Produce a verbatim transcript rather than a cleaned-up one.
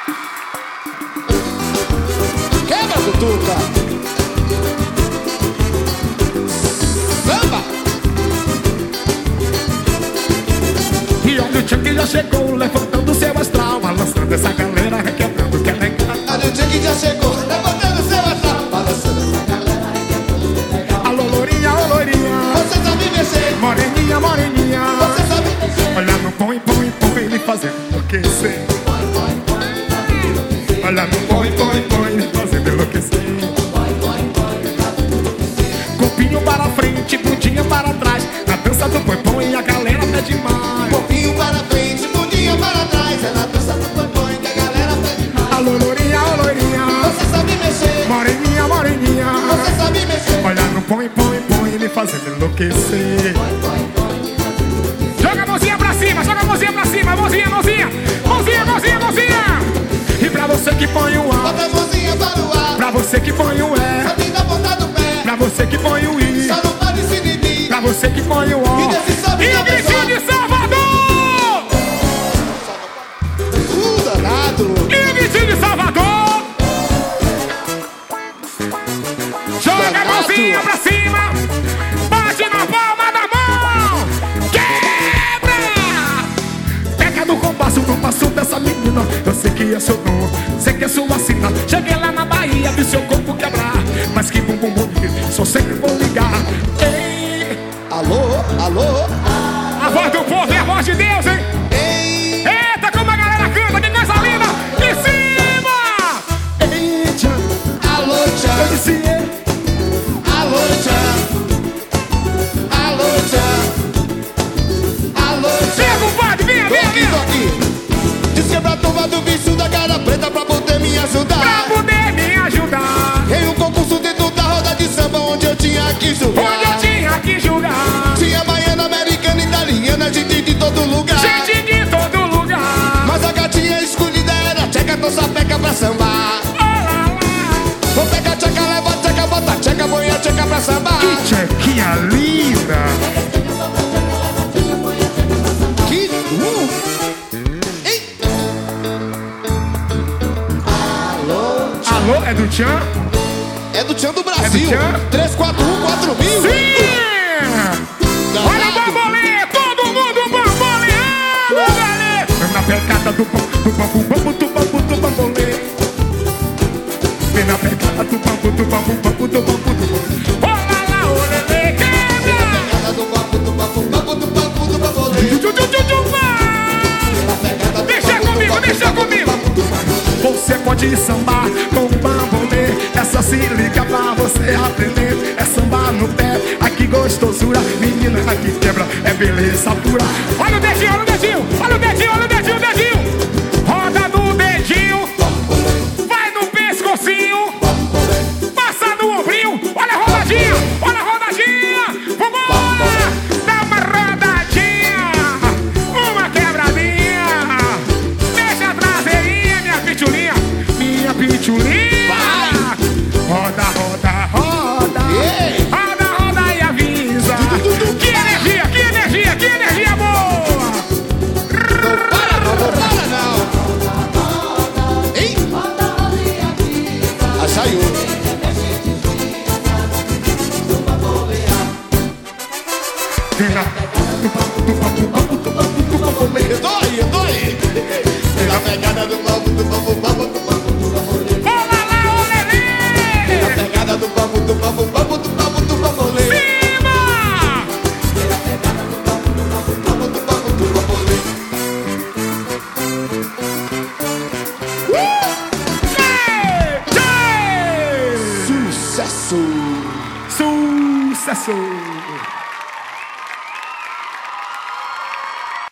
Quebra, cutuca. Samba. E olha o tchan que já chegou, levantando seu astral, balançando essa galera, requebrando que é legal. Olha o tchan que já chegou, levantando seu astral, balançando essa galera, requebrando que é legal. Alô, lourinha, alô, lourinha, você sabe mexer. Moreninha, moreninha, você sabe mexer. olha no põe, põe, põe, me fazendo enlouquecer. Olha no põe, põe, põe, me fazendo enlouquecer. Corpinho para frente, bundinha para trás, na dança do põe, põe, a galera pede mais. Corpinho para frente, bundinha para trás, é na dança do põe, põe que a galera pede mais. Alô, lourinha, alô, lourinha, você sabe mexer. moreninha, moreninha, você sabe mexer. olha no põe, põe, põe, me fazendo enlouquecer. Joga a mãozinha pra cima, joga a mãozinha pra cima, mãozinha, mãozinha, mãozinha, mãozinha, mãozinha. E pra você que põe o A, bota a mãozinha para o ar. pra você que põe o E, Só tem na ponta do pé. pra você que põe o I, Só não pode se inibir. pra você que põe o O. E desse sobe E na o gritinho de Salvador! Uh, danado. E o gritinho de Salvador! Joga a Danado. mãozinha pra cima, bate na palma da mão, quebra! Pega no compasso, no passo dessa menina. Eu sei que é seu dom, sei que é sua sina. Cheguei lá na Bahia, vi seu corpo quebrar, mas que bumbum bonito, só sei que vou ligar. Ei, Alô, alô. a voz do povo é a voz de Deus, hein? Ei, Eita, como a galera canta, que coisa linda! Em cima! Ei, tchan, alô, eu tchan. disse ei. Alô, tchan. Alô, tchan. Alô, Vem, tchan. compadre, vem, Tô vem, aqui, vem! tô aqui. Diz que é pra turma do bicho da cara preta pra poder me Pra ajudar. poder me ajudar, Em um concurso dentro da roda de samba onde eu tinha que onde eu julgar. tinha que julgar. Tinha baiana, americana, italiana, gente de todo lugar. Gente de todo lugar. Mas a gatinha escolhida era tcheca, tô sapeca pra sambar. Olá, lá. Vou pegar tcheca, leva tcheca, bota tcheca, põe a tcheca pra sambar. Que tchequinha linda! Que... Uh. Ei. Alô, Alô, é do Tchan? é do Tchan do É do Brasil. Tchan? três quatro um quatro mil. Sim! Olha o bambolê, todo mundo bamboleando, galera! Vem na pegada do bambu, do bambu, bambu, do bambu, do bambolê. Vem na pegada do bambu, do bambu, bambu, do bambu, do bambu. Olha lá, olê, quebra! Pegada do bambu, do bambu, bambu, do bambu, do bambolê. Tchu, tchu, tchu, tchu, Pegada do deixa bambu, do comigo, bambu, deixa do bambu, comigo. do bambu, do bambu. Você pode sambar com o bambolê. Essa se liga pra você aprender. É samba no pé, ai que gostosura. Menina, aqui quebra, é beleza pura. Olha o dedinho, olha o dedinho, olha o dedinho, olha o dedinho, o dedinho. Roda no dedinho, vai no pescocinho, passa no ombrinho. Olha a rodadinha, olha a rodadinha. Vambora, dá uma rodadinha, uma quebradinha. Deixa a traseirinha, minha pitulinha, minha pitulinha. Vai. Roda, roda, roda. Yeah. Roda, roda e avisa. Que energia, que energia, que energia boa. Não para, não, não para, não. Ei. A saiu. Eu tô aí, eu tô aí. Na pegada do bambu, do bambu, bambu, do bambu, do bambolê. Olá lá, olê, Na pegada do bambu, do bambu, bambu, do bambu, do bambolê. cima. Na pegada do bambu, do bambu, bambu, do bambu, do bambolê. Tchê, tchê. Sucesso! Sucesso.